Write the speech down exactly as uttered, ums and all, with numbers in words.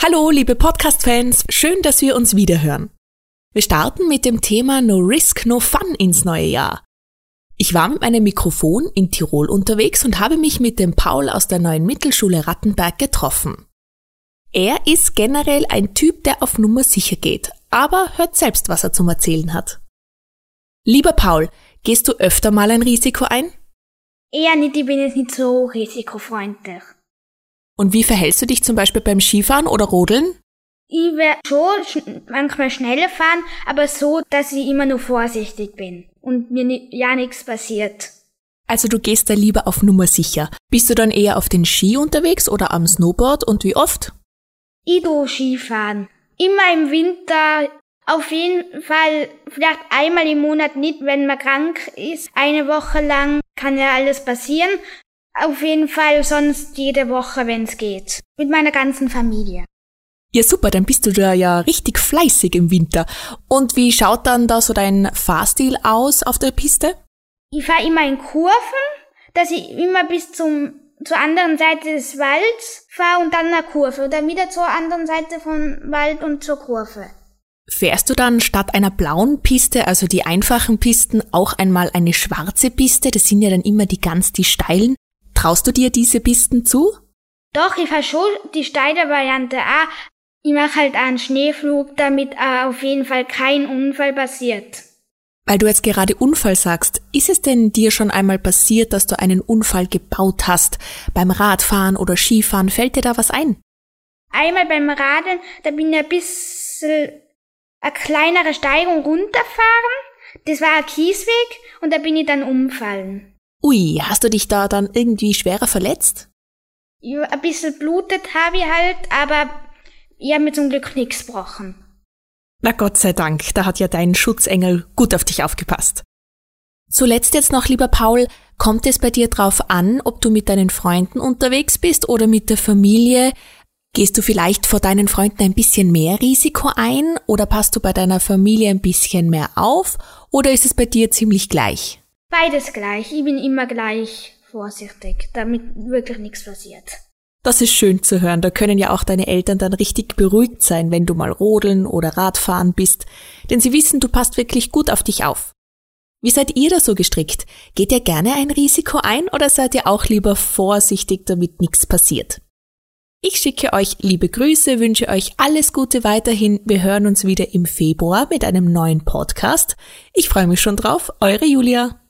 Hallo, liebe Podcast-Fans, schön, dass wir uns wiederhören. Wir starten mit dem Thema No Risk, No Fun ins neue Jahr. Ich war mit meinem Mikrofon in Tirol unterwegs und habe mich mit dem Paul aus der neuen Mittelschule Rattenberg getroffen. Er ist generell ein Typ, der auf Nummer sicher geht, aber hört selbst, was er zum Erzählen hat. Lieber Paul, gehst du öfter mal ein Risiko ein? Eher nicht, ich bin jetzt nicht so risikofreundlich. Und wie verhältst du dich zum Beispiel beim Skifahren oder Rodeln? Ich werde schon sch- manchmal schneller fahren, aber so, dass ich immer nur vorsichtig bin und mir ni- ja nichts passiert. Also du gehst da lieber auf Nummer sicher. Bist du dann eher auf den Ski unterwegs oder am Snowboard und wie oft? Ich tue Skifahren. Immer im Winter, auf jeden Fall vielleicht einmal im Monat nicht, wenn man krank ist. Eine Woche lang kann ja alles passieren. Auf jeden Fall sonst jede Woche, wenn es geht. Mit meiner ganzen Familie. Ja super, dann bist du da ja richtig fleißig im Winter. Und wie schaut dann da so dein Fahrstil aus auf der Piste? Ich fahre immer in Kurven, dass ich immer bis zum zur anderen Seite des Walds fahre und dann eine Kurve. Oder wieder zur anderen Seite vom Wald und zur Kurve. Fährst du dann statt einer blauen Piste, also die einfachen Pisten, auch einmal eine schwarze Piste? Das sind ja dann immer die ganz die steilen. Traust du dir diese Pisten zu? Doch, ich fahre schon die steile Variante auch. Ich mache halt einen Schneeflug, damit äh, auf jeden Fall kein Unfall passiert. Weil du jetzt gerade Unfall sagst, ist es denn dir schon einmal passiert, dass du einen Unfall gebaut hast? Beim Radfahren oder Skifahren, fällt dir da was ein? Einmal beim Radeln, da bin ich ein bisschen eine kleinere Steigung runterfahren. Das war ein Kiesweg und da bin ich dann umfallen. Ui, hast du dich da dann irgendwie schwerer verletzt? Ja, ein bisschen blutet habe ich halt, aber ich habe mir zum Glück nichts gebrochen. Na Gott sei Dank, da hat ja dein Schutzengel gut auf dich aufgepasst. Zuletzt jetzt noch, lieber Paul, kommt es bei dir drauf an, ob du mit deinen Freunden unterwegs bist oder mit der Familie? Gehst du vielleicht vor deinen Freunden ein bisschen mehr Risiko ein oder passt du bei deiner Familie ein bisschen mehr auf oder ist es bei dir ziemlich gleich? Beides gleich. Ich bin immer gleich vorsichtig, damit wirklich nichts passiert. Das ist schön zu hören. Da können ja auch deine Eltern dann richtig beruhigt sein, wenn du mal rodeln oder Radfahren bist. Denn sie wissen, du passt wirklich gut auf dich auf. Wie seid ihr da so gestrickt? Geht ihr gerne ein Risiko ein oder seid ihr auch lieber vorsichtig, damit nichts passiert? Ich schicke euch liebe Grüße, wünsche euch alles Gute weiterhin. Wir hören uns wieder im Februar mit einem neuen Podcast. Ich freue mich schon drauf. Eure Julia.